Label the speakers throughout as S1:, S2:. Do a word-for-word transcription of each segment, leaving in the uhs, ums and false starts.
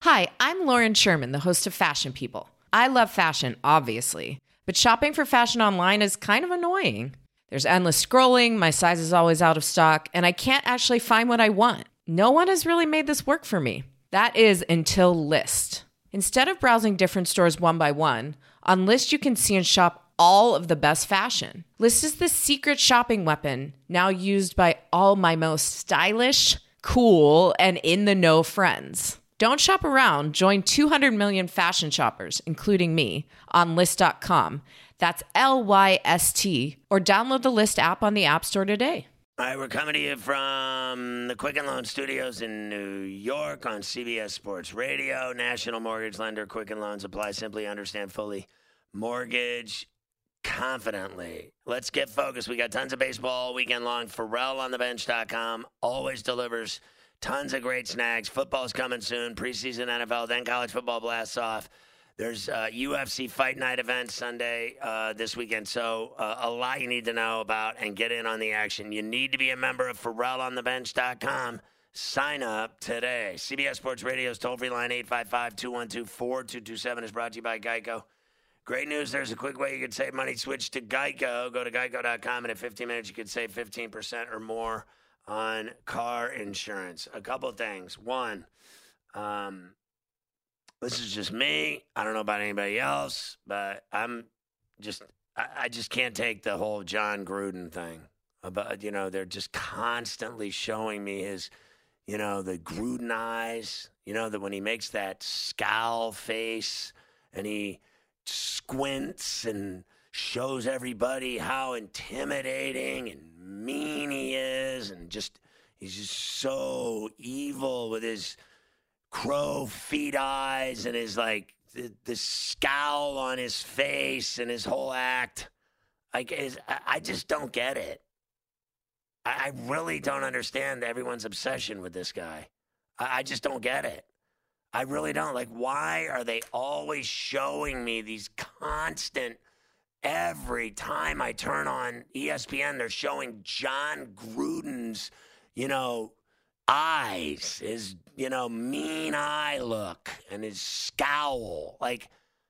S1: Hi, I'm Lauren Sherman, the host of Fashion People. I love fashion, obviously, but shopping for fashion online is kind of annoying. There's endless scrolling, my size is always out of stock, and I can't actually find what I want. No one has really made this work for me. That is until Lyst. Instead of browsing different stores one by one, on Lyst you can see and shop all of the best fashion. Lyst is the secret shopping weapon, now used by all my most stylish, cool, and in-the-know friends. Don't shop around. Join two hundred million fashion shoppers, including me, on Lyst dot com. That's L Y S T. Or download the Lyst app on the App Store today.
S2: All right, we're coming to you from the Quicken Loan Studios in New York on C B S Sports Radio. National Mortgage Lender, Quicken Loans apply simply, understand fully. Mortgage confidently. Let's get focused. We got tons of baseball all weekend long. Pharrell on the bench dot com always delivers tons of great snags. Football's coming soon. Preseason N F L, then college football blasts off. There's uh, U F C Fight Night event Sunday uh, this weekend. So uh, a lot you need to know about and get in on the action. You need to be a member of Pharrell on the bench dot com. Sign up today. C B S Sports Radio's toll-free line eight five five, two one two, four two two seven is brought to you by Geico. Great news. There's a quick way you can save money. Switch to Geico. Go to geico dot com, and in fifteen minutes you can save fifteen percent or more on car insurance. A couple of things. One, um, this is just me. I don't know about anybody else, but I'm just, I, I just can't take the whole John Gruden thing. About, you know, they're just constantly showing me his, you know, the Gruden eyes, you know, that when he makes that scowl face and he squints and shows everybody how intimidating and mean he is, and just he's just so evil with his crow feet eyes and his like the, the scowl on his face and his whole act. Like, is, I just don't get it. I, I really don't understand everyone's obsession with this guy. I, I just don't get it. I really don't. Like, why are they always showing me these constant? Every time I turn on E S P N, they're showing John Gruden's, you know, eyes, his, you know, mean eye look and his scowl. Like,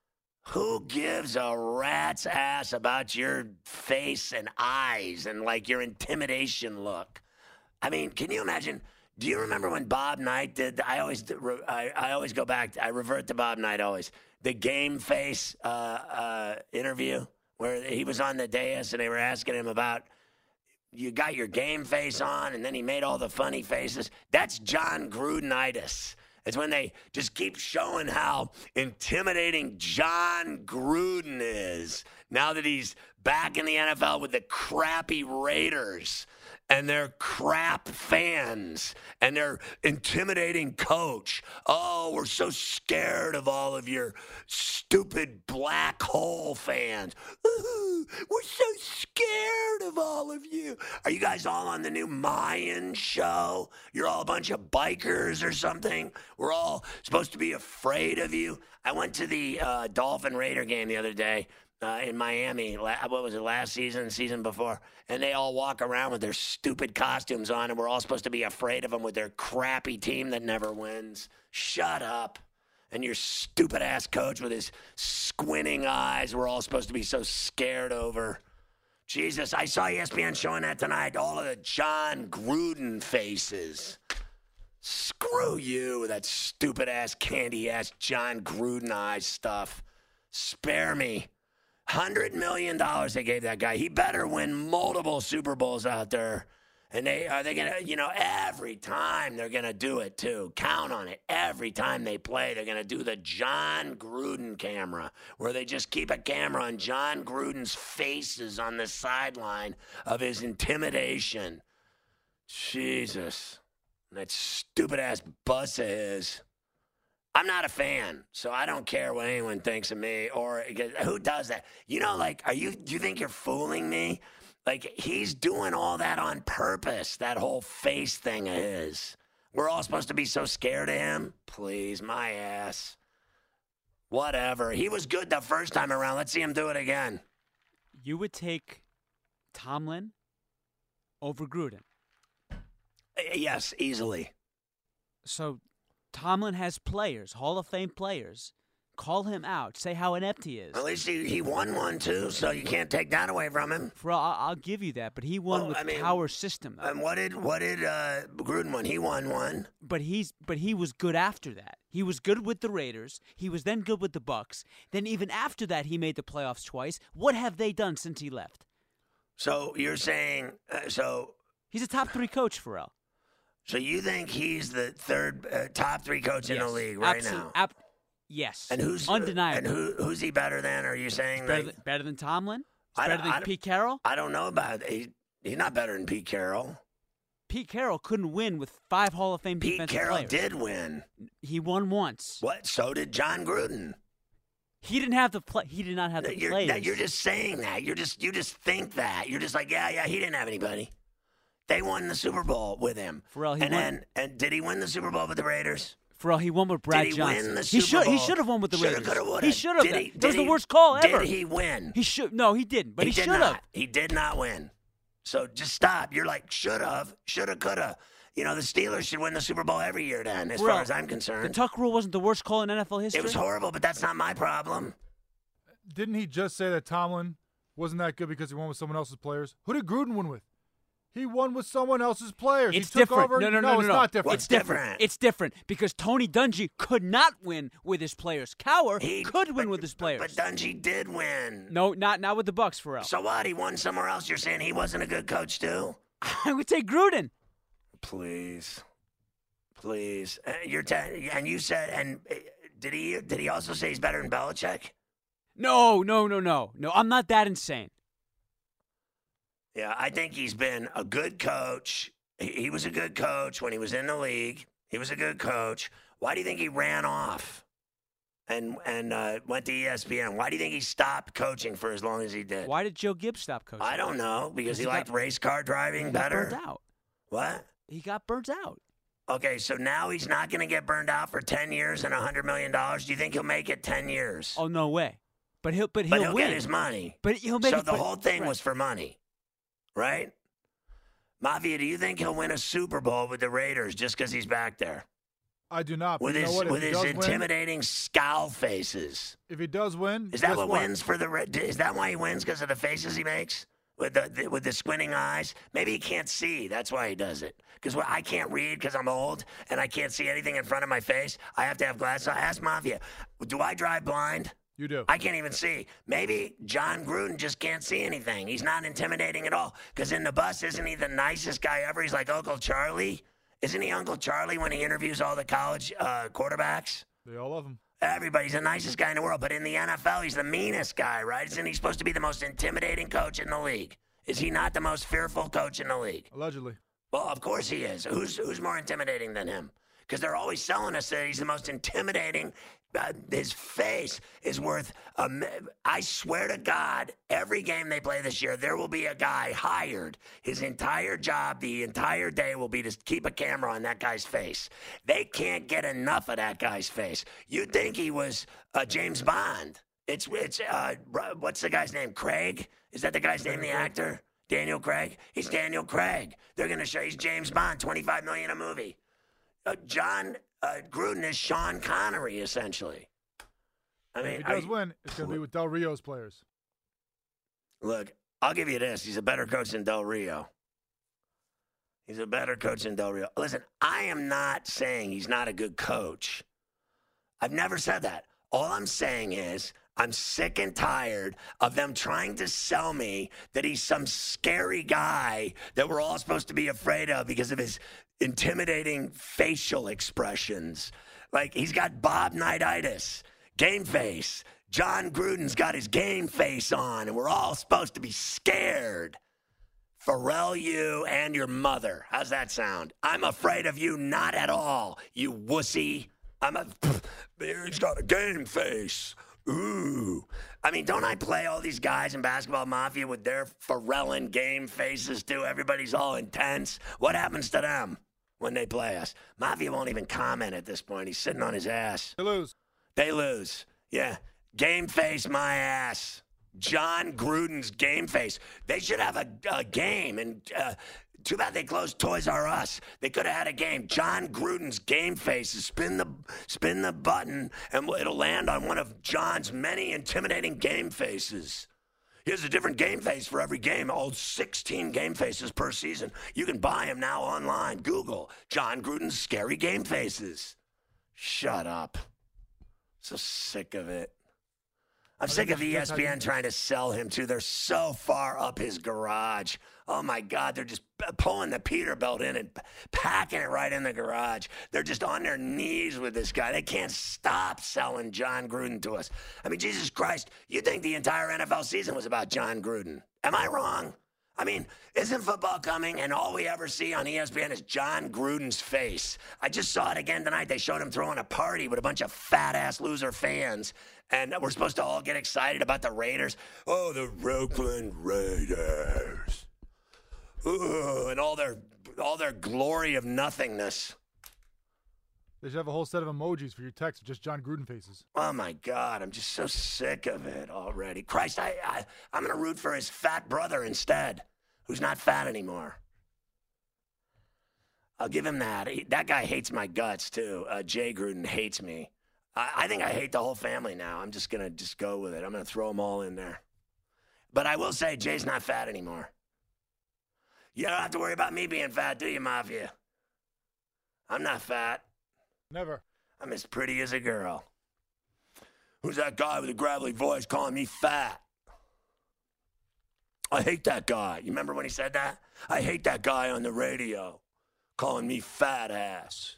S2: who gives a rat's ass about your face and eyes and, like, your intimidation look? I mean, can you imagine? Do you remember when Bob Knight did? I always, I, I always go back. I revert to Bob Knight always. The game face uh, uh, interview, where he was on the dais and they were asking him about, you got your game face on, and then he made all the funny faces. That's John Grudenitis. It's when they just keep showing how intimidating John Gruden is now that he's back in the N F L with the crappy Raiders and their crap fans and their intimidating coach. Oh, we're so scared of all of your stupid black hole fans. Ooh, we're so scared of all of you. Are you guys all on the new Mayan show? You're all a bunch of bikers or something? We're all supposed to be afraid of you? I went to the uh, Dolphin Raider game the other day. Uh, in Miami, what was it, last season, season before, and they all walk around with their stupid costumes on, and we're all supposed to be afraid of them with their crappy team that never wins. Shut up. And your stupid-ass coach with his squinting eyes we're all supposed to be so scared over. Jesus, I saw E S P N showing that tonight, all of the John Gruden faces. Screw you with that stupid-ass, candy-ass John Gruden eyes stuff. Spare me. one hundred million dollars they gave that guy. He better win multiple Super Bowls out there. And they are they going to, you know, every time they're going to do it, too. Count on it. Every time they play, they're going to do the John Gruden camera, where they just keep a camera on John Gruden's faces on the sideline of his intimidation. Jesus. And that stupid-ass bus of his. I'm not a fan, so I don't care what anyone thinks of me, or who does that. You know, like, are you? Do you think you're fooling me? Like, he's doing all that on purpose, that whole face thing of his. We're all supposed to be so scared of him? Please, my ass. Whatever. He was good the first time around. Let's see him do it again.
S3: You would take Tomlin over Gruden?
S2: Yes, easily.
S3: So Tomlin has players, Hall of Fame players. Call him out. Say how inept he is.
S2: At least he, he won one, too, so you can't take that away from him.
S3: For I'll, I'll give you that, but he won
S2: Well,
S3: with
S2: I mean,
S3: power system. Though.
S2: And what did what did uh, Gruden win? He won one.
S3: But he's but he was good after that. He was good with the Raiders. He was then good with the Bucks. Then even after that, he made the playoffs twice. What have they done since he left?
S2: So you're saying uh, so?
S3: He's a top three coach, Pharrell.
S2: So you think he's the third uh, top three coach in
S3: Yes.
S2: the league right
S3: Absolute-
S2: now?
S3: ab- yes.
S2: And who's
S3: undeniable?
S2: And who, who's he better than? Are you saying
S3: better,
S2: that?
S3: than, better than Tomlin?
S2: I
S3: Better
S2: don't-
S3: than
S2: I don't-
S3: Pete Carroll?
S2: I don't know about he. He's not better than Pete Carroll.
S3: Pete Carroll couldn't win with five Hall of Fame
S2: Pete
S3: defensive
S2: Carroll
S3: players.
S2: did win.
S3: He won once.
S2: What? So did John Gruden.
S3: He didn't have the play. He did not have the
S2: You're,
S3: players.
S2: that- you're just saying that. You're just you just think that. You're just like yeah yeah. He didn't have anybody. They won the Super Bowl with him.
S3: Pharrell, he
S2: and
S3: won-
S2: then and did he win the Super Bowl with the Raiders?
S3: Pharrell, he won with Brad
S2: did he
S3: Johnson.
S2: win the
S3: he
S2: Super
S3: should.
S2: Bowl?
S3: He should have won with the
S2: Shoulda,
S3: Raiders.
S2: coulda, woulda.
S3: He should have.
S2: Did
S3: That,
S2: he-
S3: that was
S2: did
S3: the
S2: he-
S3: worst call ever.
S2: Did he win?
S3: He should. No, he didn't. But he,
S2: did
S3: should have.
S2: not. He did not win. So just stop. You're like should have, shoulda, coulda. You know the Steelers should win the Super Bowl every year. Then, as
S3: Pharrell,
S2: far as I'm
S3: The
S2: concerned,
S3: Tuck rule wasn't the worst call in N F L history.
S2: it was horrible. But that's not my problem.
S4: Didn't he just say that Tomlin wasn't that good because he won with someone else's players? Who did Gruden win with? He won with someone else's players.
S3: It's
S4: he took
S3: different.
S4: Over,
S3: No, no, no, no,
S4: it's
S3: no.
S4: not different.
S2: What's
S3: It's different.
S2: different?
S3: It's different because Tony Dungy could not win with his players. Cower
S2: He
S3: could win
S2: but-
S3: with his players.
S2: But Dungy did win.
S3: no, not not with the Bucks, Pharrell.
S2: So what? He won somewhere else. You're saying he wasn't a good coach too?
S3: I would say Gruden.
S2: Please, please. Uh, you're te- and you said and uh, did he did he also say he's better than Belichick?
S3: No, no, no, no, no. I'm not that insane.
S2: Yeah, I think he's been a good coach. He, he was a good coach when he was in the league. He was a good coach. Why do you think he ran off and and uh, went to E S P N? Why do you think he stopped coaching for as long as he did?
S3: Why did Joe Gibbs stop coaching?
S2: I don't know because he,
S3: He got-
S2: liked race car driving
S3: He got
S2: better.
S3: burned out.
S2: What?
S3: He got burnt out.
S2: Okay, so now he's not going to get burned out for ten years and one hundred million dollars. Do you think he'll make it ten years?
S3: Oh no way. But he'll but he'll,
S2: but he'll
S3: win.
S2: get his money.
S3: But he'll make
S2: So
S3: it,
S2: the
S3: but-
S2: whole thing
S3: right.
S2: was for money, right? Mafia, do you think he'll win a Super Bowl with the Raiders just because he's back there?
S4: I do not. But
S2: With
S4: you know
S2: his
S4: what? If
S2: with
S4: he
S2: his
S4: does win,
S2: intimidating scowl faces.
S4: if he does win,
S2: Is that
S4: guess
S2: what,
S4: what
S2: wins for the? Ra- Is that why he wins? Because of the faces he makes with the, the with the squinting eyes. Maybe he can't see. That's why he does it. Because I can't read because I'm old and I can't see anything in front of my face. I have to have glasses. I ask Mafia, do I drive blind?
S4: You do.
S2: I can't even see. Maybe John Gruden just can't see anything. He's not intimidating at all. Because in the bus, isn't he the nicest guy ever? He's like Uncle Charlie. Isn't he Uncle Charlie when he interviews all the college uh, quarterbacks?
S4: They all love him.
S2: Everybody's the nicest guy in the world. But in the N F L, he's the meanest guy, right? Isn't he supposed to be the most intimidating coach in the league? Is he not the most fearful coach in the league?
S4: Allegedly.
S2: Well, of course he is. Who's who's more intimidating than him? Because they're always selling us that he's the most intimidating. Uh, his face is worth. Um, I swear to God, every game they play this year, there will be a guy hired. His entire job, the entire day, will be to keep a camera on that guy's face. They can't get enough of that guy's face. You'd think he was uh, James Bond. It's it's uh, what's the guy's name? Craig? Is that the guy's name? The actor? Daniel Craig? He's Daniel Craig. They're going to show he's James Bond, twenty-five million dollars a movie. Uh, John uh, Gruden is Sean Connery, essentially. I mean,
S4: If he
S2: are
S4: does
S2: you-
S4: win, it's going to be with Del Rio's players.
S2: look, I'll give you this. He's a better coach than Del Rio. He's a better coach than Del Rio. Listen, I am not saying he's not a good coach. I've never said that. All I'm saying is I'm sick and tired of them trying to sell me that he's some scary guy that we're all supposed to be afraid of because of his intimidating facial expressions. Like he's got Bob Knightitis, game face. John Gruden's got his game face on, and we're all supposed to be scared. Pharrell, you and your mother. How's that sound? I'm afraid of you not at all, you wussy. I'm a, he's got a game face. Ooh. I mean, don't I play all these guys in Basketball Mafia with their Pharrellin game faces too? Everybody's all intense. What happens to them when they play us? Mafia won't even comment at this point. He's sitting on his ass.
S4: They lose.
S2: They lose. Yeah. Game face my ass. John Gruden's game face. They should have a, a game, and uh, too bad they closed Toys R Us. They could have had a game. John Gruden's game faces. Spin the spin the button, and it'll land on one of John's many intimidating game faces. He has a different game face for every game. All sixteen game faces per season. You can buy them now online. Google John Gruden's scary game faces. Shut up. So sick of it. I'm sick of E S P N trying to sell him, too. They're so far up his garage. Oh, my God. They're just pulling the Peterbilt in and packing it right in the garage. They're just on their knees with this guy. They can't stop selling John Gruden to us. I mean, Jesus Christ, you think the entire N F L season was about John Gruden. Am I wrong? I mean, isn't football coming and all we ever see on E S P N is John Gruden's face? I just saw it again tonight. They showed him throwing a party with a bunch of fat-ass loser fans, and we're supposed to all get excited about the Raiders. Oh, the Oakland Raiders. Ooh, and all their all their glory of nothingness.
S4: They should have a whole set of emojis for your text, just John Gruden faces.
S2: Oh, my God. I'm just so sick of it already. Christ, I, I, I'm going to root for his fat brother instead, who's not fat anymore. I'll give him that. He, that guy hates my guts, too. Uh, Jay Gruden hates me. I, I think I hate the whole family now. I'm just going to just go with it. I'm going to throw them all in there. But I will say Jay's not fat anymore. You don't have to worry about me being fat, do you, Mafia? I'm not fat.
S4: Never.
S2: I'm as pretty as a girl. Who's that guy with a gravelly voice calling me fat? I hate that guy. You remember when he said that? I hate that guy on the radio calling me fat ass.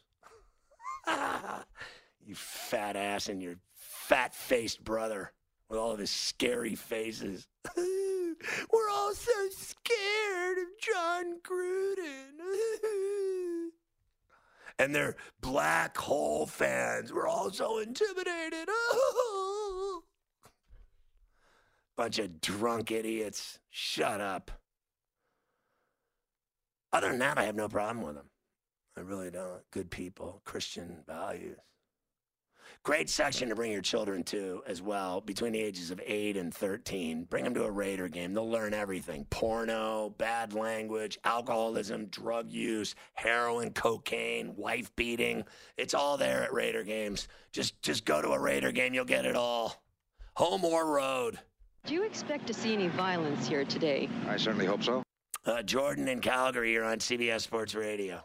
S2: You fat ass and your fat-faced brother with all of his scary faces. We're all so scared of John Gruden. And they're black hole fans. We're all so intimidated. Oh. Bunch of drunk idiots. Shut up. Other than that, I have no problem with them. I really don't. Good people, Christian values. Great section to bring your children to as well, between the ages of eight and thirteen. Bring them to a Raider game. They'll learn everything. Porno, bad language, alcoholism, drug use, heroin, cocaine, wife beating. It's all there at Raider games. Just, just go to a Raider game. You'll get it all. Home or road.
S5: Do you expect to see any violence here today?
S6: I certainly hope so.
S2: Uh, Jordan in Calgary, you're on C B S Sports Radio.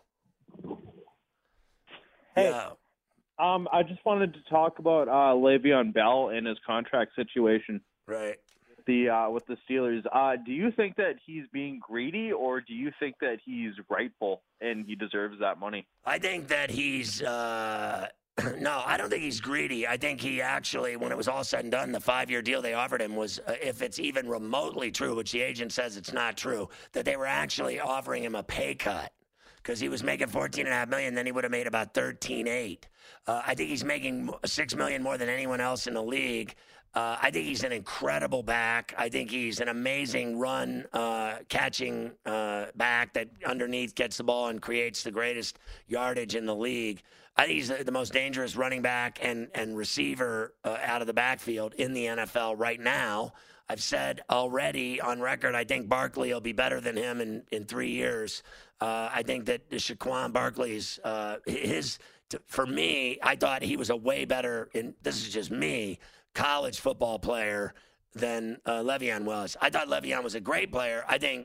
S7: Hey.
S2: Yeah.
S7: Um, I just wanted to talk about uh, Le'Veon Bell and his contract situation.
S2: Right.
S7: The uh, with the Steelers. Uh, do you think that he's being greedy, or do you think that he's rightful and he deserves that money?
S2: I think that he's uh, no. I don't think he's greedy. I think he actually, when it was all said and done, the five-year deal they offered him was, uh, if it's even remotely true, which the agent says it's not true, that they were actually offering him a pay cut. Because he was making fourteen and a half million, then he would have made about thirteen eight. Uh, I think he's making six million more than anyone else in the league. Uh, I think he's an incredible back. I think he's an amazing run uh, catching uh, back that underneath gets the ball and creates the greatest yardage in the league. I think he's the, the most dangerous running back and and receiver uh, out of the backfield in the N F L right now. I've said already on record, I think Barkley will be better than him in, in three years. Uh, I think that Saquon Barkley's, uh, his, to, for me, I thought he was a way better, in this is just me, college football player than uh, Le'Veon was. I thought Le'Veon was a great player. I think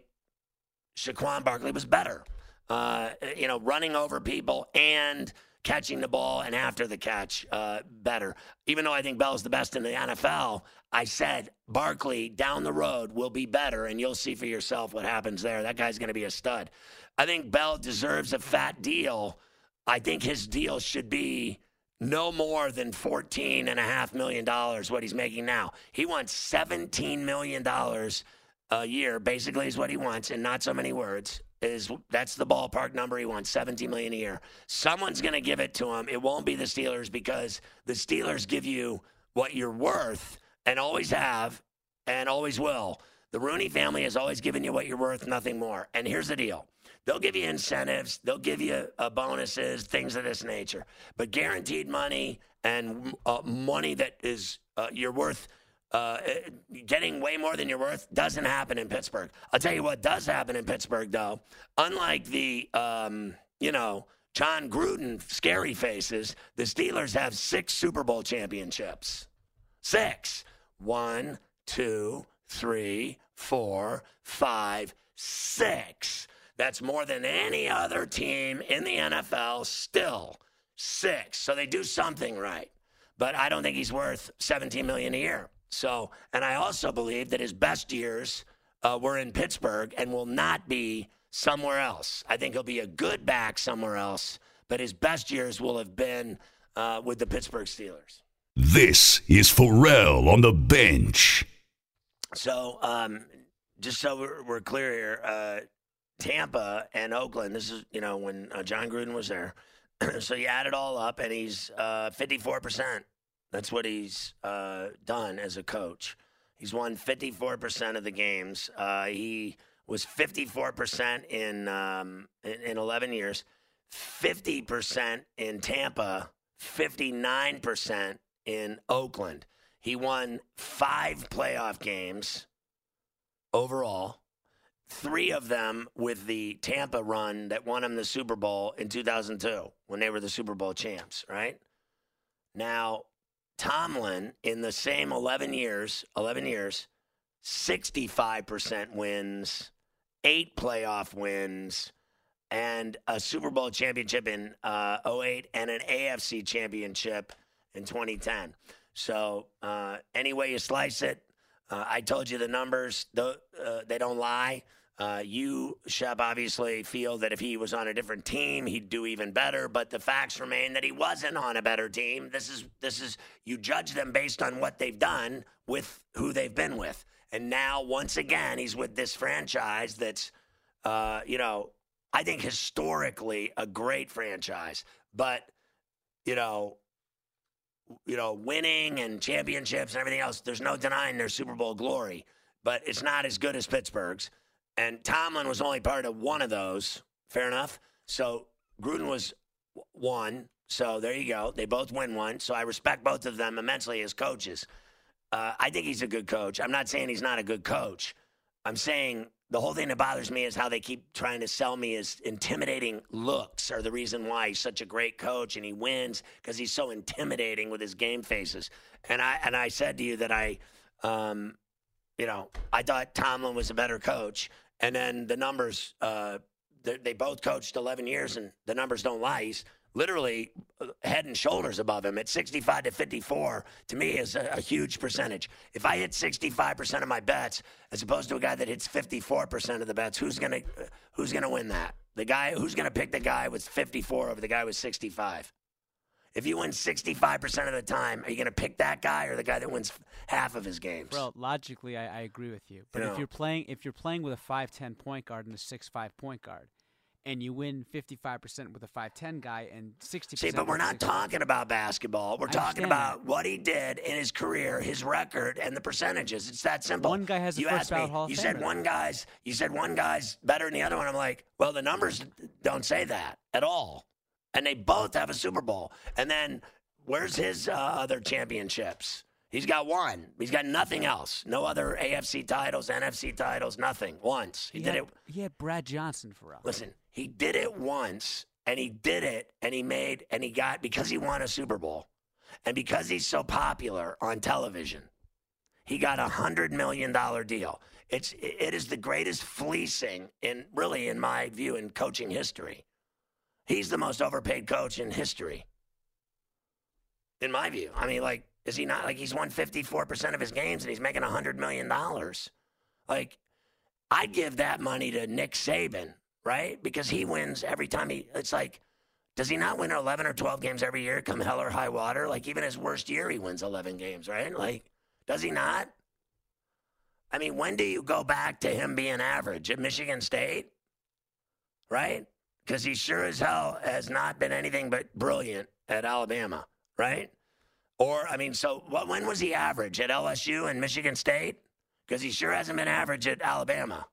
S2: Saquon Barkley was better, uh, you know, running over people and catching the ball and after the catch uh, better. Even though I think Bell's the best in the N F L, I said Barkley down the road will be better, and you'll see for yourself what happens there. That guy's going to be a stud. I think Bell deserves a fat deal. I think his deal should be no more than fourteen point five million dollars, what he's making now. He wants seventeen million dollars a year, basically is what he wants, in not so many words. Is that's the ballpark number he wants, seventeen million dollars a year. Someone's going to give it to him. It won't be the Steelers, because the Steelers give you what you're worth and always have and always will. The Rooney family has always given you what you're worth, nothing more. And here's the deal. They'll give you incentives. They'll give you uh, bonuses, things of this nature. But guaranteed money and uh, money that is uh, you're worth Uh, getting way more than you're worth doesn't happen in Pittsburgh. I'll tell you what does happen in Pittsburgh, though. Unlike the, um, you know, John Gruden scary faces, the Steelers have six Super Bowl championships. Six. One, two, three, four, five, six. That's more than any other team in the N F L still. Six. So they do something right. But I don't think he's worth seventeen million dollars a year. So, and I also believe that his best years uh, were in Pittsburgh and will not be somewhere else. I think he'll be a good back somewhere else, but his best years will have been uh, with the Pittsburgh Steelers.
S6: This is Pharrell on the bench.
S2: So, um, just so we're, we're clear here, uh, Tampa and Oakland, this is, you know, when uh, John Gruden was there. So you add it all up, and he's uh, fifty-four percent. That's what he's uh, done as a coach. He's won fifty-four percent of the games. Uh, he was fifty-four percent in, um, in in eleven years, fifty percent in Tampa, fifty-nine percent in Oakland. He won five playoff games overall, three of them with the Tampa run that won him the Super Bowl in two thousand two when they were the Super Bowl champs, right? Now, Tomlin, in the same eleven years, eleven years, sixty-five percent wins, eight playoff wins, and a Super Bowl championship in uh, oh eight and an A F C championship in twenty ten. So uh, any way you slice it, uh, I told you the numbers, the, uh, they don't lie. Uh, you, Shep, obviously feel that if he was on a different team, he'd do even better. But the facts remain that he wasn't on a better team. This is this is you judge them based on what they've done with who they've been with. And now, once again, he's with this franchise that's, uh, you know, I think historically a great franchise. But, you know, you know, winning and championships and everything else, there's no denying their Super Bowl glory. But it's not as good as Pittsburgh's. And Tomlin was only part of one of those. Fair enough. So Gruden was one. So there you go. They both win one. So I respect both of them immensely as coaches. Uh, I think he's a good coach. I'm not saying he's not a good coach. I'm saying the whole thing that bothers me is how they keep trying to sell me as intimidating looks are the reason why he's such a great coach and he wins because he's so intimidating with his game faces. And I and I said to you that I, um, you know, I thought Tomlin was a better coach. And then the numbers, uh, they, they both coached eleven years, and the numbers don't lie. He's literally head and shoulders above him at sixty-five to fifty-four. To me, is a, a huge percentage. If I hit sixty-five percent of my bets, as opposed to a guy that hits fifty-four percent of the bets, who's gonna who's gonna win that? The guy who's gonna pick the guy with fifty-four over the guy with sixty-five? If you win sixty-five percent of the time, are you going to pick that guy or the guy that wins half of his games?
S3: Well, logically, I, I agree with you. But
S2: You
S3: if
S2: know.
S3: you're playing, if you're playing with a five ten point guard and a six five point guard, and you win fifty-five percent with a five ten guy and sixty percent
S2: See, but we're
S3: with a
S2: not
S3: six five
S2: talking about basketball. We're
S3: I
S2: talking
S3: understand
S2: about what he did in his career, his record, and the percentages. It's that simple.
S3: One guy has a
S2: you
S3: first
S2: asked me,
S3: ballot Hall of
S2: You said
S3: Famer.
S2: one guy's. You said one guy's better than the other one. I'm like, well, the numbers don't say that at all, and they both have a Super Bowl. And then where's his uh, other championships? He's got one. He's got nothing else. No other A F C titles, N F C titles, nothing. Once. He,
S3: He
S2: did
S3: had,
S2: it.
S3: He had Brad Johnson for us.
S2: Listen, he did it once, and he did it, and he made, and he got, because he won a Super Bowl, and because he's so popular on television, he got a one hundred million dollars deal. It's, it is the greatest fleecing, in really, in my view, in coaching history. He's the most overpaid coach in history. In my view. I mean, like, is he not? Like, he's won fifty-four percent of his games and he's making one hundred million dollars. Like, I'd give that money to Nick Saban, right? Because he wins every time he, it's like, does he not win eleven or twelve games every year, come hell or high water? Like, even his worst year, he wins eleven games, right? Like, does he not? I mean, when do you go back to him being average? At Michigan State? Right? Because he sure as hell has not been anything but brilliant at Alabama. Right? Or, I mean, so what, when was he average? At L S U and Michigan State? Because he sure hasn't been average at Alabama.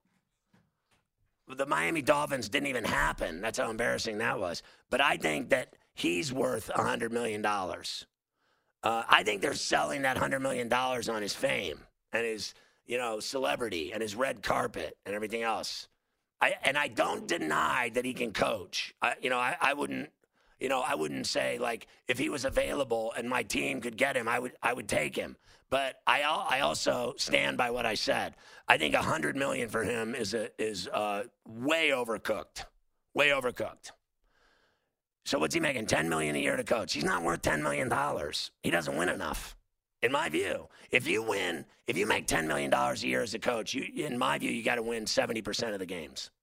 S2: The Miami Dolphins didn't even happen. That's how embarrassing that was. But I think that he's worth one hundred million dollars. Uh, I think they're selling that one hundred million dollars on his fame and his, you know, celebrity and his red carpet and everything else. I, and I don't deny that he can coach. I, you know, I, I wouldn't, you know, I wouldn't say like if he was available and my team could get him, I would, I would take him. But I, I also stand by what I said. I think a hundred million for him is a, is uh, way overcooked, way overcooked. So what's he making? Ten million a year to coach. He's not worth ten million dollars. He doesn't win enough, in my view. If you win, if you make ten million dollars a year as a coach, you, in my view, you got to win seventy percent of the games.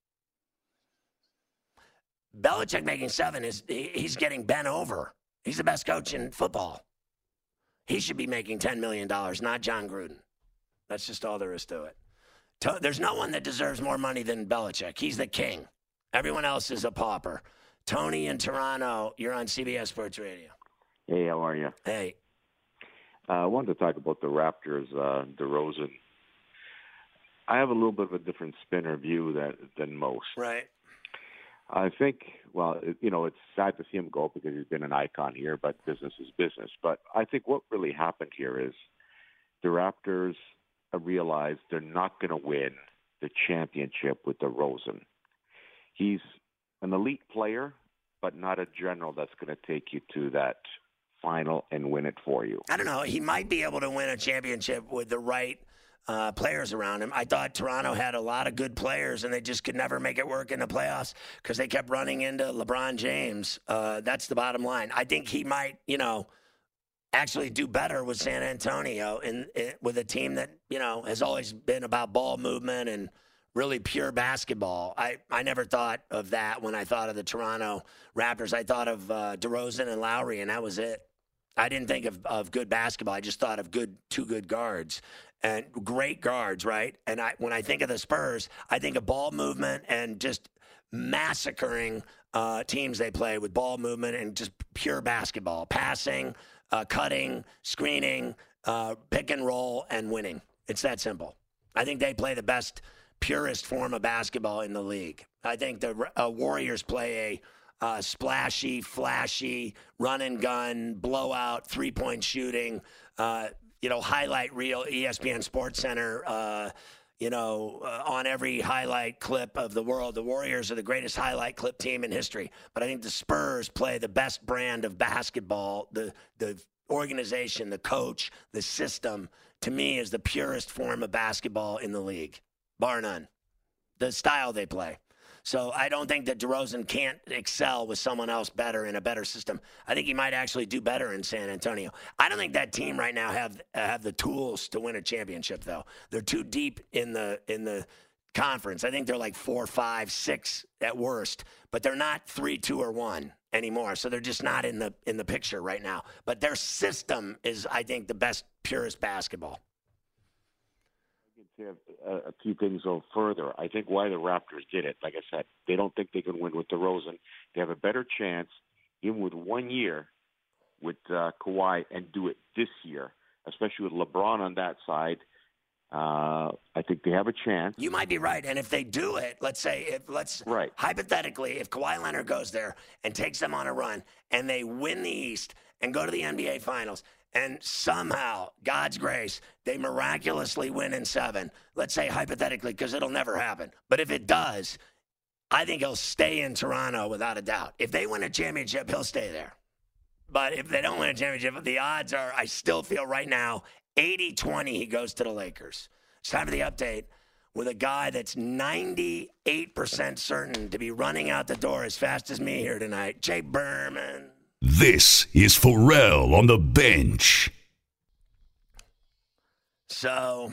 S2: Belichick making seven is he's getting bent over. He's the best coach in football. He should be making ten million dollars, not John Gruden. That's just all there is to it. There's no one that deserves more money than Belichick. He's the king. Everyone else is a pauper. Tony in Toronto, you're on C B S Sports Radio.
S8: Hey, how are you?
S2: Hey.
S8: Uh, I wanted to talk about the Raptors, uh, DeRozan. I have a little bit of a different spin or view that, than most.
S2: Right.
S8: I think, well, it, you know, it's sad to see him go because he's been an icon here, but business is business. But I think what really happened here is the Raptors realized they're not going to win the championship with DeRozan. He's an elite player, but not a general that's going to take you to that final and win it for you.
S2: I don't know. He might be able to win a championship with the right uh, players around him. I thought Toronto had a lot of good players, and they just could never make it work in the playoffs because they kept running into LeBron James. Uh, that's the bottom line. I think he might, you know, actually do better with San Antonio and with a team that, you know, has always been about ball movement and really pure basketball. I, I never thought of that when I thought of the Toronto Raptors. I thought of uh, DeRozan and Lowry, and that was it. I didn't think of, of good basketball. I just thought of good two good guards and great guards, right? And I when I think of the Spurs, I think of ball movement and just massacring uh, teams they play with ball movement and just pure basketball, passing, uh, cutting, screening, uh, pick and roll, and winning. It's that simple. I think they play the best purest form of basketball in the league. I think the uh, Warriors play a uh, splashy, flashy, run and gun, blowout, three-point shooting, uh, you know, highlight reel, E S P N Sports Center, uh, you know, uh, on every highlight clip of the world. The Warriors are the greatest highlight clip team in history. But I think the Spurs play the best brand of basketball. The the organization, the coach, the system, to me, is the purest form of basketball in the league. Bar none. The style they play. So I don't think that DeRozan can't excel with someone else better in a better system. I think he might actually do better in San Antonio. I don't think that team right now have have the tools to win a championship, though. They're too deep in the in the conference. I think they're like four, five, six at worst, but they're not three, two, or one anymore. So they're just not in the in the picture right now. But their system is, I think, the best, purest basketball.
S8: A, a few things go further. I think why the Raptors did it, like I said, they don't think they can win with DeRozan. They have a better chance, even with one year, with uh, Kawhi, and do it this year, especially with LeBron on that side. Uh, I think they have a chance.
S2: You might be right, and if they do it, let's say, if let's
S8: right.
S2: hypothetically, if Kawhi Leonard goes there and takes them on a run, and they win the East and go to the N B A Finals, and somehow, God's grace, they miraculously win in seven. Let's say hypothetically, because it'll never happen. But if it does, I think he'll stay in Toronto without a doubt. If they win a championship, he'll stay there. But if they don't win a championship, the odds are, I still feel right now, eighty twenty he goes to the Lakers. It's time for the update with a guy that's ninety-eight percent certain to be running out the door as fast as me here tonight, Jay Berman.
S6: This is Pharrell on the bench.
S2: So,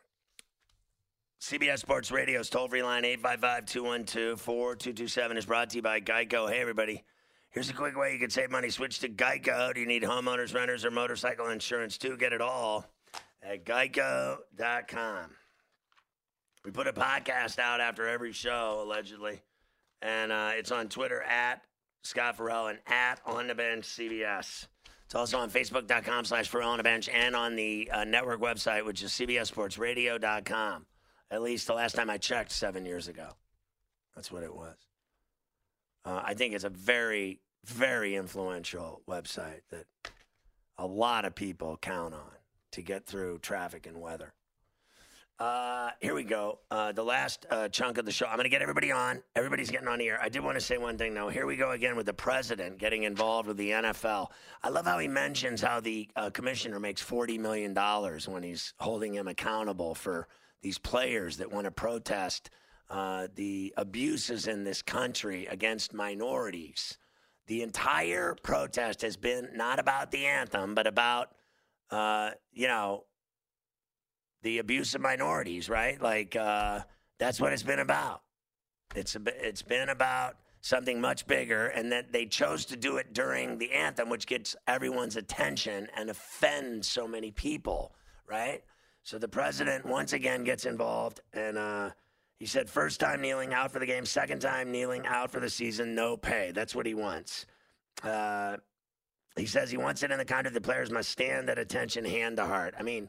S2: C B S Sports Radio's toll-free line, eight five five, two one two, four two two seven, is brought to you by Geico. Hey, everybody. Here's a quick way you can save money. Switch to Geico. Do you need homeowners, renters, or motorcycle insurance too? Get it all at geico dot com. We put a podcast out after every show, allegedly, and uh, it's on Twitter at Scott Farrell and at On the Bench C B S. It's also on Facebook.com slash Farrell on the Bench and on the uh, network website, which is C B S Sports Radio dot com. At least the last time I checked seven years ago. That's what it was. Uh, I think it's a very, very influential website that a lot of people count on to get through traffic and weather. Uh, here we go. Uh, the last uh, chunk of the show. I'm going to get everybody on. Everybody's getting on here. I did want to say one thing, though. Here we go again with the president getting involved with the N F L. I love how he mentions how the uh, commissioner makes forty million dollars when he's holding him accountable for these players that want to protest uh, the abuses in this country against minorities. The entire protest has been not about the anthem, but about, uh, you know, the abuse of minorities, right? Like, uh, that's what it's been about. It's a, it's been about something much bigger, and that they chose to do it during the anthem, which gets everyone's attention and offends so many people, right? So the president once again gets involved, and uh, he said first time kneeling out for the game, second time kneeling out for the season, no pay. That's what he wants. Uh, he says he wants it in the contract the players must stand at attention, hand to heart. I mean,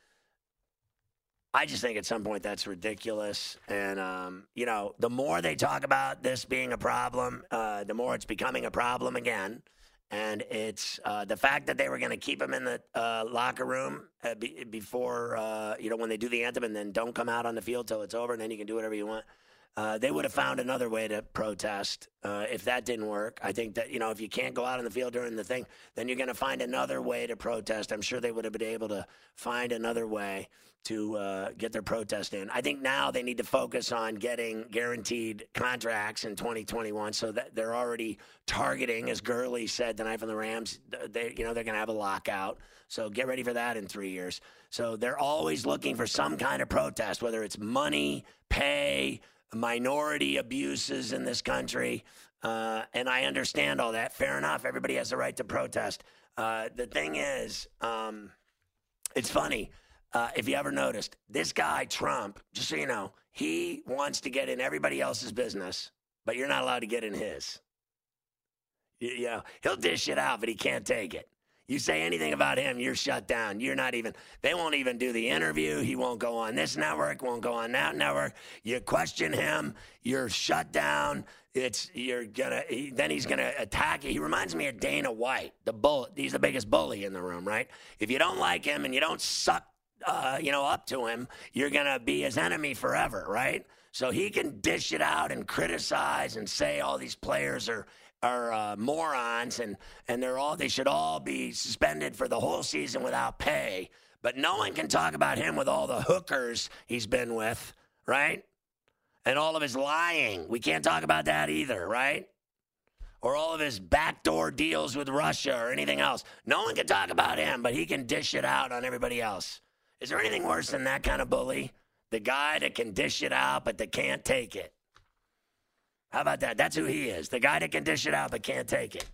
S2: I just think at some point that's ridiculous. And, um, you know, the more they talk about this being a problem, uh, the more it's becoming a problem again. And it's uh, the fact that they were going to keep him in the uh, locker room uh, be- before, uh, you know, when they do the anthem and then don't come out on the field till it's over and then you can do whatever you want. Uh, they would have found another way to protest uh, if that didn't work. I think that, you know, if you can't go out on the field during the thing, then you're going to find another way to protest. I'm sure they would have been able to find another way to uh, get their protest in. I think now they need to focus on getting guaranteed contracts in twenty twenty-one so that they're already targeting, as Gurley said tonight from the Rams, they, you know, they're going to have a lockout. So get ready for that in three years. So they're always looking for some kind of protest, whether it's money, pay, minority abuses in this country. Uh, and I understand all that. Fair enough. Everybody has the right to protest. Uh, the thing is, um, it's funny. Uh, if you ever noticed, this guy, Trump, just so you know, he wants to get in everybody else's business, but you're not allowed to get in his. You, you know, he'll dish it out, but he can't take it. You say anything about him, you're shut down. You're not even, they won't even do the interview. He won't go on this network, won't go on that network. You question him, you're shut down. It's, you're gonna, he, then he's gonna attack you. He reminds me of Dana White, the bull. He's the biggest bully in the room, right? If you don't like him and you don't suck, uh, you know, up to him, you're gonna be his enemy forever, right? So he can dish it out and criticize and say all these players are, are uh, morons and, and they're all they should all be suspended for the whole season without pay. But no one can talk about him with all the hookers he's been with, right? And all of his lying. We can't talk about that either, right? Or all of his backdoor deals with Russia or anything else. No one can talk about him, but he can dish it out on everybody else. Is there anything worse than that kind of bully? The guy that can dish it out but that can't take it. How about that? That's who he is. The guy that can dish it out but can't take it.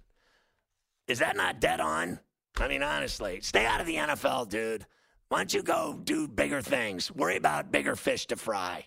S2: Is that not dead on? I mean, honestly, stay out of the N F L, dude. Why don't you go do bigger things? Worry about bigger fish to fry.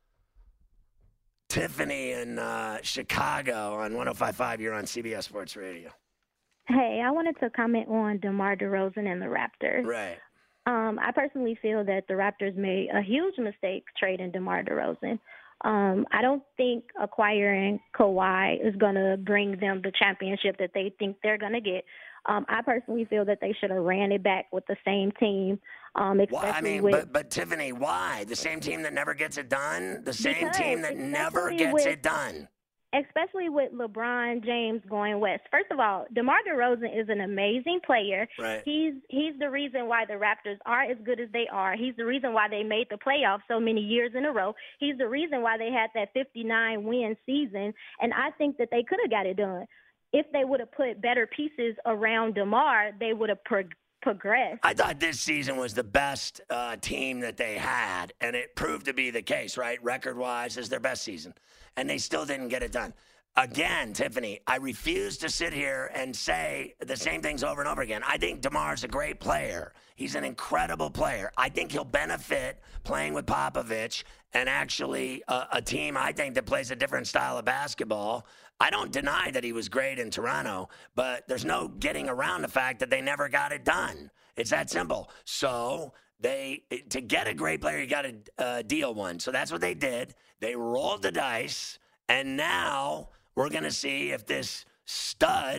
S2: Tiffany in uh, Chicago on one oh five point five. You're on C B S Sports Radio.
S9: Hey, I wanted to comment on DeMar DeRozan and the Raptors.
S2: Right.
S9: Um, I personally feel that the Raptors made a huge mistake trading DeMar DeRozan. Um, I don't think acquiring Kawhi is going to bring them the championship that they think they're going to get. Um, I personally feel that they should have ran it back with the same team. Um, especially
S2: well, I mean,
S9: with,
S2: but, but Tiffany, why? The same team that never gets it done? The same
S9: Because
S2: team that never
S9: especially
S2: gets
S9: with-
S2: it done?
S9: especially with LeBron James going west. First of all, DeMar DeRozan is an amazing player.
S2: Right.
S9: He's he's the reason why the Raptors are as good as they are. He's the reason why they made the playoffs so many years in a row. He's the reason why they had that fifty-nine win season, and I think that they could have got it done. If they would have put better pieces around DeMar, they would have pro- progressed.
S2: I thought this season was the best uh, team that they had, and it proved to be the case, right? Record-wise, is their best season, and they still didn't get it done. Again, Tiffany, I refuse to sit here and say the same things over and over again. I think DeMar's a great player. He's an incredible player. I think he'll benefit playing with Popovich and actually a, a team, I think, that plays a different style of basketball. I don't deny that he was great in Toronto, but there's no getting around the fact that they never got it done. It's that simple. So they to get a great player, you got to uh, deal one. So that's what they did. They rolled the dice, and now we're going to see if this stud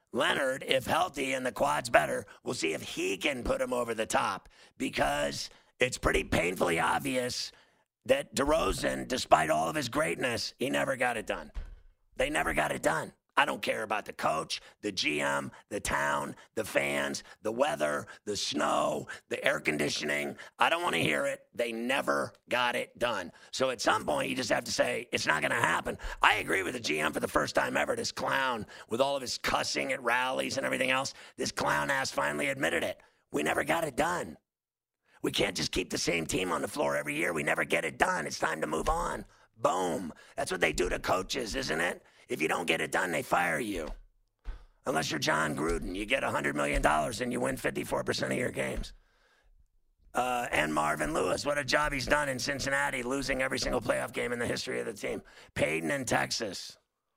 S2: Leonard, if healthy and the quad's better, we'll see if he can put him over the top, because it's pretty painfully obvious that DeRozan, despite all of his greatness, he never got it done. They never got it done. I don't care about the coach, the G M, the town, the fans, the weather, the snow, the air conditioning. I don't want to hear it. They never got it done. So at some point, you just have to say, it's not going to happen. I agree with the G M for the first time ever. This clown, with all of his cussing at rallies and everything else, this clown ass finally admitted it. We never got it done. We can't just keep the same team on the floor every year. We never get it done. It's time to move on. Boom. That's what they do to coaches, isn't it? If you don't get it done, they fire you. Unless you're John Gruden. You get one hundred million dollars and you win fifty-four percent of your games. Uh, and Marvin Lewis, what a job he's done in Cincinnati, losing every single playoff game in the history of the team. Peyton in Texas.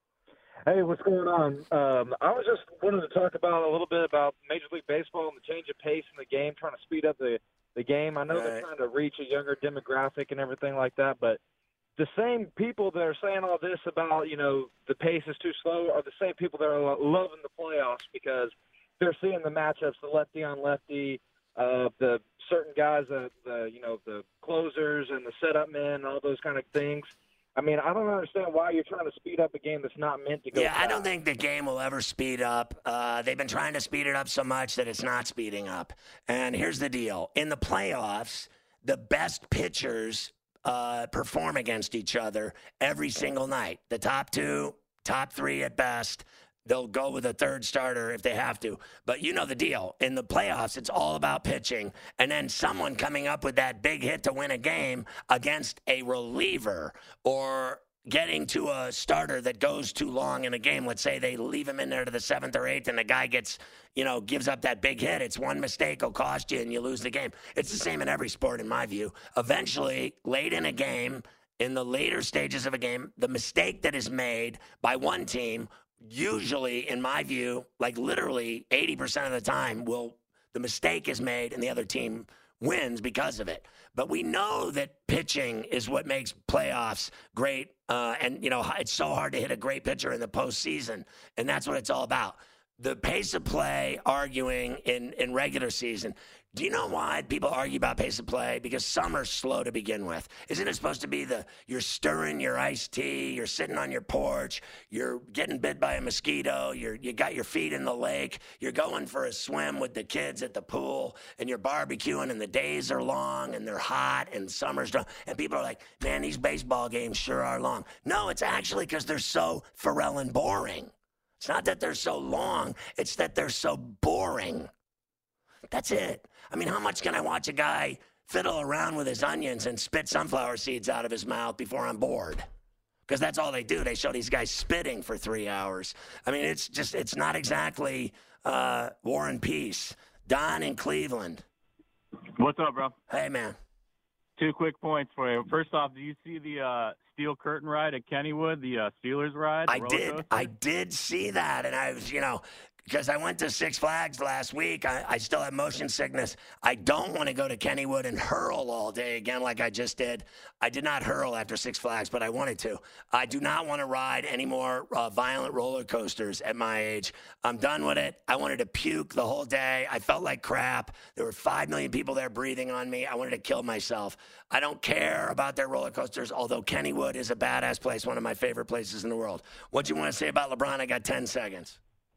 S10: Hey, what's going on? Um, I was just wanted to talk about a little bit about Major League Baseball and the change of pace in the game, trying to speed up the, the game. I know
S2: Right.
S10: they're trying to reach a younger demographic and everything like that, but the same people that are saying all this about, you know, the pace is too slow are the same people that are lo- loving the playoffs because they're seeing the matchups, the lefty on lefty, uh, the certain guys, the, the, you know, the closers and the setup men and all those kind of things. I mean, I don't understand why you're trying to speed up a game that's not meant to go
S2: Yeah,
S10: fast.
S2: I don't think the game will ever speed up. Uh, they've been trying to speed it up so much that it's not speeding up. And here's the deal. In the playoffs, the best pitchers uh, perform against each other every single night. The top two, top three at best. They'll go with a third starter if they have to. But you know the deal. In the playoffs, it's all about pitching. And then someone coming up with that big hit to win a game against a reliever or getting to a starter that goes too long in a game. Let's say they leave him in there to the seventh or eighth and the guy gets, you know, gives up that big hit. It's one mistake will cost you and you lose the game. It's the same in every sport in my view. Eventually, late in a game, in the later stages of a game, the mistake that is made by one team usually, in my view, like literally eighty percent of the time, will the mistake is made and the other team wins because of it. But we know that pitching is what makes playoffs great. Uh, and, you know, it's so hard to hit a great pitcher in the postseason. And that's what it's all about. The pace of play arguing in, in regular season. Do you know why people argue about pace of play? Because summer's slow to begin with. Isn't it supposed to be the you're stirring your iced tea, you're sitting on your porch, you're getting bit by a mosquito, you're you got your feet in the lake, you're going for a swim with the kids at the pool, and you're barbecuing, and the days are long, and they're hot, and summer's done, and people are like, man, these baseball games sure are long. No, it's actually because they're so Pharrell and boring. It's not that they're so long, it's that they're so boring. That's it. I mean, how much can I watch a guy fiddle around with his onions and spit sunflower seeds out of his mouth before I'm bored? Because that's all they do. They show these guys spitting for three hours. I mean, it's just, it's not exactly uh, War and Peace. Don in Cleveland.
S11: What's up, bro?
S2: Hey, man.
S11: Two quick points for you. First off, do you see the uh, steel curtain ride at Kennywood, the uh, Steelers ride?
S2: I did. I did see that. And I was, you know, because I went to Six Flags last week. I, I still have motion sickness. I don't want to go to Kennywood and hurl all day again like I just did. I did not hurl after Six Flags, but I wanted to. I do not want to ride any more uh, violent roller coasters at my age. I'm done with it. I wanted to puke the whole day. I felt like crap. There were five million people there breathing on me. I wanted to kill myself. I don't care about their roller coasters, although Kennywood is a badass place, one of my favorite places in the world. What do you want to say about LeBron? I got ten seconds.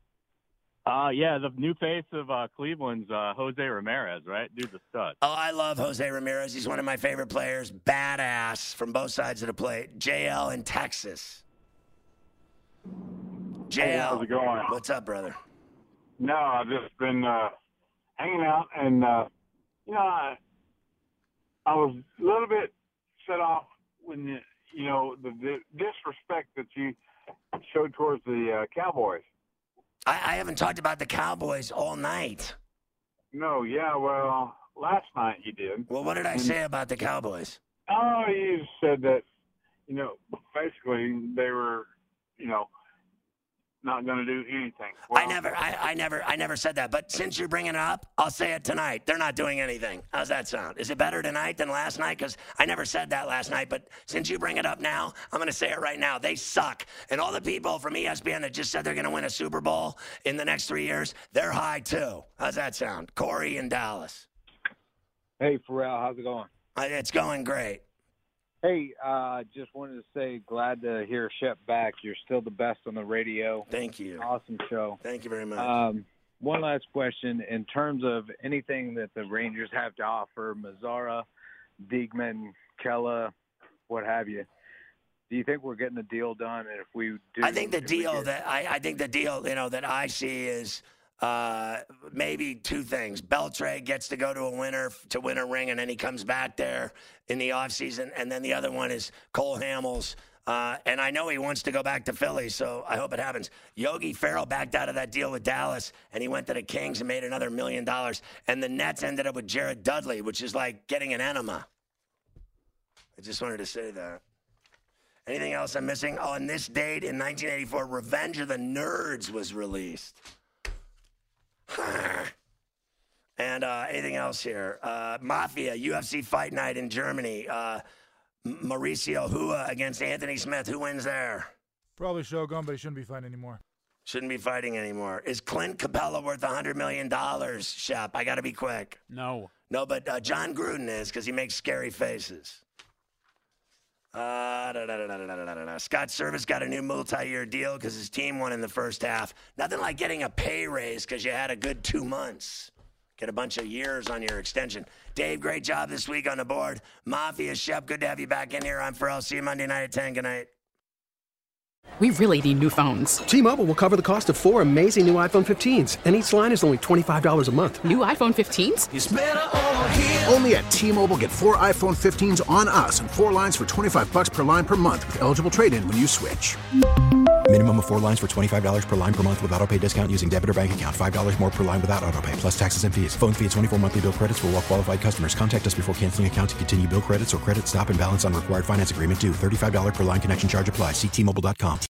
S11: Uh, yeah, the new face of uh, Cleveland's uh, Jose Ramirez, right? Dude's a stud.
S2: Oh, I love Jose Ramirez. He's one of my favorite players. Badass from both sides of the plate. J L in Texas. J L.
S12: Hey, how's it going?
S2: What's up, brother?
S12: No, I've just been uh, hanging out, and, uh, you know, I, I was a little bit set off when, you, you know, the, the disrespect that you showed towards the uh, Cowboys.
S2: I, I haven't talked about the Cowboys all night.
S12: No, yeah, well, last night you did.
S2: Well, what did I
S12: and,
S2: say about the Cowboys?
S12: Oh, you said that, you know, basically they were, you know, not going to do anything.
S2: I never, I, I never, I never said that. But since you're bringing it up, I'll say it tonight. They're not doing anything. How's that sound? Is it better tonight than last night? Because I never said that last night. But since you bring it up now, I'm going to say it right now. They suck. And all the people from E S P N that just said they're going to win a Super Bowl in the next three years, they're high too. How's that sound? Corey in Dallas.
S10: Hey, Pharrell, how's it going?
S2: Uh, it's going great.
S10: Hey, uh, just wanted to say, glad to hear Shep back. You're still the best on the radio.
S2: Thank you.
S10: Awesome show.
S2: Thank you very much.
S10: Um, one last question. In terms of anything that the Rangers have to offer, Mazzara, Diekman, Kella, what have you, do you think we're getting the deal done? And if we do,
S2: I think the deal that I, I think the deal, you know, that I see is uh, maybe two things. Beltre gets to go to a winner to win a ring, and then he comes back there in the offseason. And then the other one is Cole Hamels. Uh, and I know he wants to go back to Philly, so I hope it happens. Yogi Ferrell backed out of that deal with Dallas, and he went to the Kings and made another million dollars. And the Nets ended up with Jared Dudley, which is like getting an enema. I just wanted to say that. Anything else I'm missing? Oh, on this date in nineteen eighty-four, Revenge of the Nerds was released. And uh, anything else here? Uh, Mafia, U F C Fight Night in Germany. Uh, Mauricio Hua against Anthony Smith. Who wins there?
S4: Probably Shogun, but he shouldn't be fighting anymore.
S2: Shouldn't be fighting anymore. Is Clint Capella worth one hundred million dollars, Shep? I got to be quick.
S3: No.
S2: No, but uh, John Gruden is because he makes scary faces. Uh, da, da, da, da, da, da, da, da. Scott Service got a new multi-year deal because his team won in the first half. Nothing like getting a pay raise because you had a good two months. Get a bunch of years on your extension. Dave, great job this week on the board. Mafia, Shep, good to have you back in here. I'm Pharrell. See you Monday night at ten. Good night.
S13: We really need new phones.
S14: T-Mobile will cover the cost of four amazing new iPhone fifteens, and each line is only twenty-five dollars a month.
S13: New iPhone fifteens?
S15: It's better over here. Only at T-Mobile, get four iPhone fifteens on us and four lines for twenty-five dollars per line per month with eligible trade-in when you switch.
S16: Minimum of four lines for twenty-five dollars per line per month with autopay discount using debit or bank account. five dollars more per line without autopay, plus taxes and fees. Phone fee at twenty-four monthly bill credits for well-qualified customers. Contact us before canceling account to continue bill credits or credit stop and balance on required finance agreement due. thirty-five dollars per line connection charge applies. See T Mobile dot com.